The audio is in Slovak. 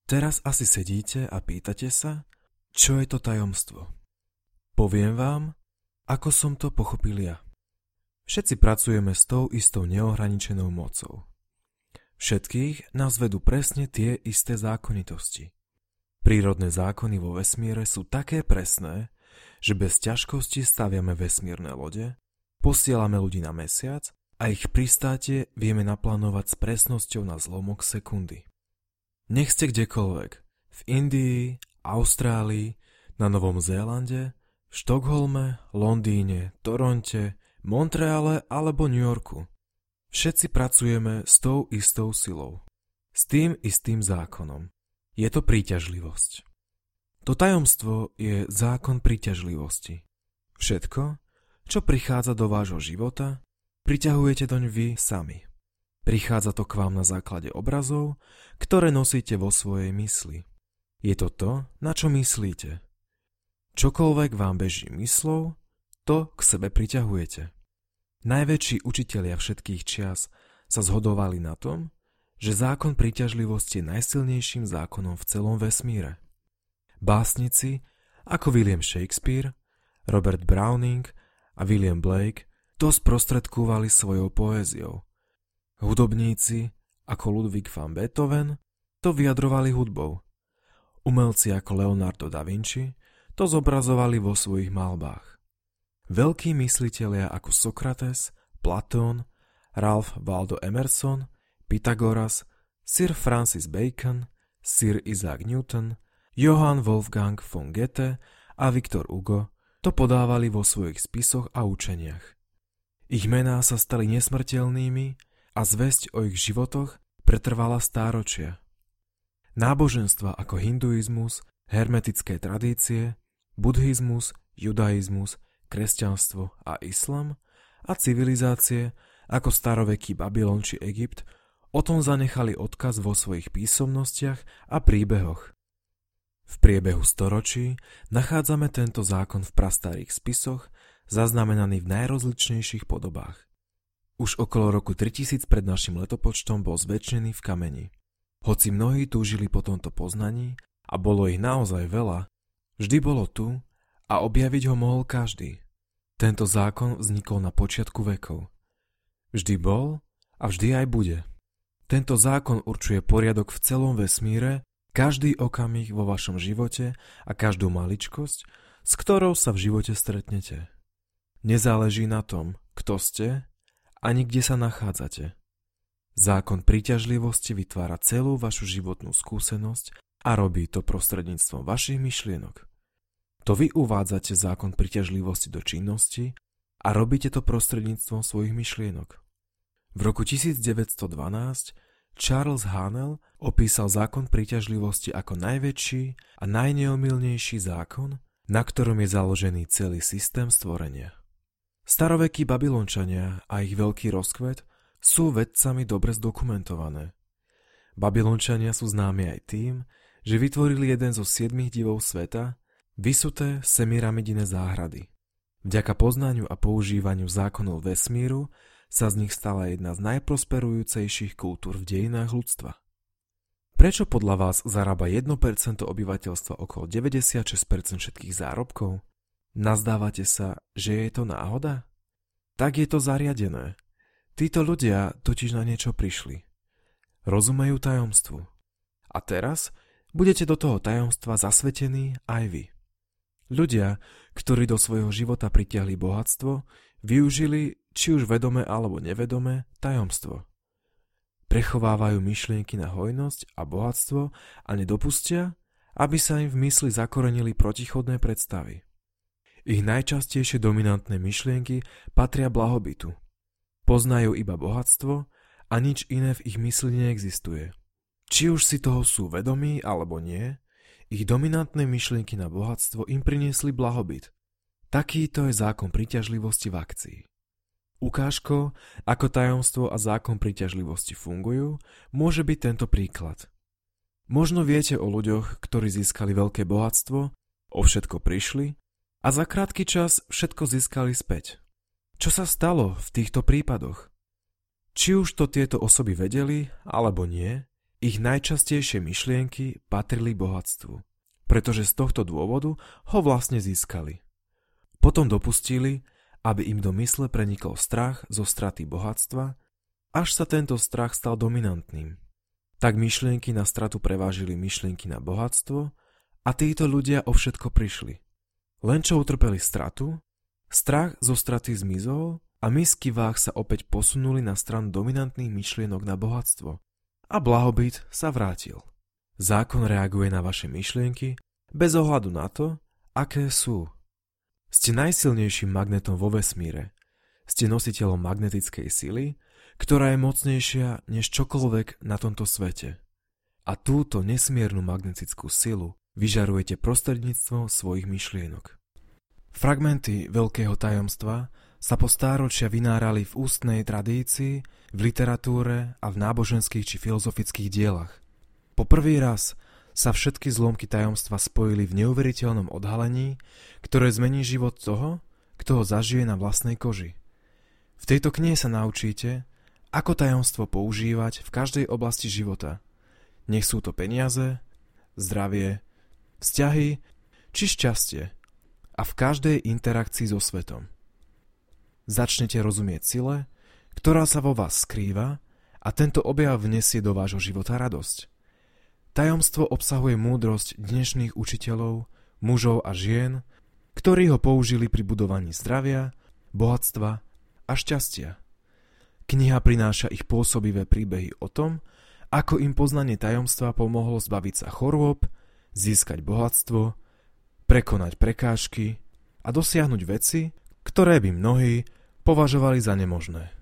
Teraz asi sedíte a pýtate sa, čo je to tajomstvo. Poviem vám, ako som to pochopil ja. Všetci pracujeme s tou istou neohraničenou mocou. Všetkých nás vedú presne tie isté zákonitosti. Prírodné zákony vo vesmíre sú také presné, že bez ťažkosti staviame vesmírne lode, posielame ľudí na mesiac a ich pristátie vieme naplánovať s presnosťou na zlomok sekundy. Nech ste kdekoľvek, v Indii, Austrálii, na Novom Zélande, v Štokholme, Londýne, Toronte, Montreale alebo New Yorku. Všetci pracujeme s tou istou silou, s tým istým zákonom. Je to príťažlivosť. To tajomstvo je zákon príťažlivosti. Všetko, čo prichádza do vášho života, priťahujete doň vy sami. Prichádza to k vám na základe obrazov, ktoré nosíte vo svojej mysli. Je to to, na čo myslíte. Čokoľvek vám beží myslou, to k sebe priťahujete. Najväčší učitelia všetkých čias sa zhodovali na tom, že zákon príťažlivosti je najsilnejším zákonom v celom vesmíre. Básnici ako William Shakespeare, Robert Browning a William Blake to sprostredkovali svojou poéziou. Hudobníci ako Ludwig van Beethoven to vyjadrovali hudbou. Umelci ako Leonardo da Vinci to zobrazovali vo svojich malbách. Veľkí myslitelia ako Sokrates, Platón, Ralph Waldo Emerson, Pythagoras, Sir Francis Bacon, Sir Isaac Newton, Johann Wolfgang von Goethe a Victor Hugo to podávali vo svojich spisoch a učeniach. Ich mená sa stali nesmrteľnými a zvesť o ich životoch pretrvala stáročia. Náboženstva ako hinduizmus, hermetické tradície, buddhizmus, judaizmus, kresťanstvo a islam a civilizácie ako staroveký Babylon či Egypt o tom zanechali odkaz vo svojich písomnostiach a príbehoch. V priebehu storočí nachádzame tento zákon v prastarých spisoch, zaznamenaný v najrozličnejších podobách. Už okolo roku 3000 pred našim letopočtom bol zväčšený v kameni. Hoci mnohí túžili po tomto poznaní a bolo ich naozaj veľa, vždy bolo tu a objaviť ho mohol každý. Tento zákon vznikol na počiatku vekov. Vždy bol a vždy aj bude. Tento zákon určuje poriadok v celom vesmíre, každý okamih vo vašom živote a každú maličkosť, s ktorou sa v živote stretnete. Nezáleží na tom, kto ste, ani kde sa nachádzate. Zákon príťažlivosti vytvára celú vašu životnú skúsenosť a robí to prostredníctvom vašich myšlienok. To vy uvádzate zákon príťažlivosti do činnosti a robíte to prostredníctvom svojich myšlienok. V roku 1912 Charles Haanel opísal zákon príťažlivosti ako najväčší a najneomylnejší zákon, na ktorom je založený celý systém stvorenia. Starovekí Babylončania a ich veľký rozkvet sú vedcami dobre zdokumentované. Babylončania sú známi aj tým, že vytvorili jeden zo 7 divov sveta, vysuté semiramidine záhrady. Vďaka poznaniu a používaniu zákonov vesmíru sa z nich stala jedna z najprosperujúcejších kultúr v dejinách ľudstva. Prečo podľa vás zarába 1% obyvateľstva okolo 96% všetkých zárobkov? Nazdávate sa, že je to náhoda? Tak je to zariadené. Títo ľudia totiž na niečo prišli. Rozumejú tajomstvu. A teraz budete do toho tajomstva zasvetení aj vy. Ľudia, ktorí do svojho života pritiahli bohatstvo, využili, či už vedome alebo nevedome, tajomstvo. Prechovávajú myšlienky na hojnosť a bohatstvo a nedopustia, aby sa im v mysli zakorenili protichodné predstavy. Ich najčastejšie dominantné myšlienky patria blahobytu. Poznajú iba bohatstvo a nič iné v ich mysli neexistuje. Či už si toho sú vedomí alebo nie, ich dominantné myšlienky na bohatstvo im priniesli blahobyt. Takýto je zákon príťažlivosti v akcii. Ukážkou, ako tajomstvo a zákon príťažlivosti fungujú, môže byť tento príklad. Možno viete o ľuďoch, ktorí získali veľké bohatstvo, o všetko prišli a za krátky čas všetko získali späť. Čo sa stalo v týchto prípadoch? Či už to tieto osoby vedeli, alebo nie, Ich najčastejšie myšlienky patrili bohatstvu, pretože z tohto dôvodu ho vlastne získali. Potom dopustili, aby im do mysle prenikol strach zo straty bohatstva, až sa tento strach stal dominantným. Tak myšlienky na stratu prevážili myšlienky na bohatstvo a títo ľudia o všetko prišli. Len čo utrpeli stratu, strach zo straty zmizol a misky váh sa opäť posunuli na stranu dominantných myšlienok na bohatstvo. A blahobyt sa vrátil. Zákon reaguje na vaše myšlienky bez ohľadu na to, aké sú. Ste najsilnejším magnetom vo vesmíre. Ste nositeľom magnetickej sily, ktorá je mocnejšia než čokoľvek na tomto svete. A túto nesmiernu magnetickú silu vyžarujete prostredníctvom svojich myšlienok. Fragmenty veľkého tajomstva sa po stáročia vynárali v ústnej tradícii, v literatúre a v náboženských či filozofických dielach. Po prvý raz sa všetky zlomky tajomstva spojili v neuveriteľnom odhalení, ktoré zmení život toho, kto ho zažije na vlastnej koži. V tejto knihe sa naučíte, ako tajomstvo používať v každej oblasti života. Nech sú to peniaze, zdravie, vzťahy či šťastie a v každej interakcii so svetom. Začnete rozumieť sile, ktorá sa vo vás skrýva a tento objav vnesie do vášho života radosť. Tajomstvo obsahuje múdrosť dnešných učiteľov, mužov a žien, ktorí ho použili pri budovaní zdravia, bohatstva a šťastia. Kniha prináša ich pôsobivé príbehy o tom, ako im poznanie tajomstva pomohlo zbaviť sa chorôb, získať bohatstvo, prekonať prekážky a dosiahnuť veci, ktoré by mnohí považovali za nemožné.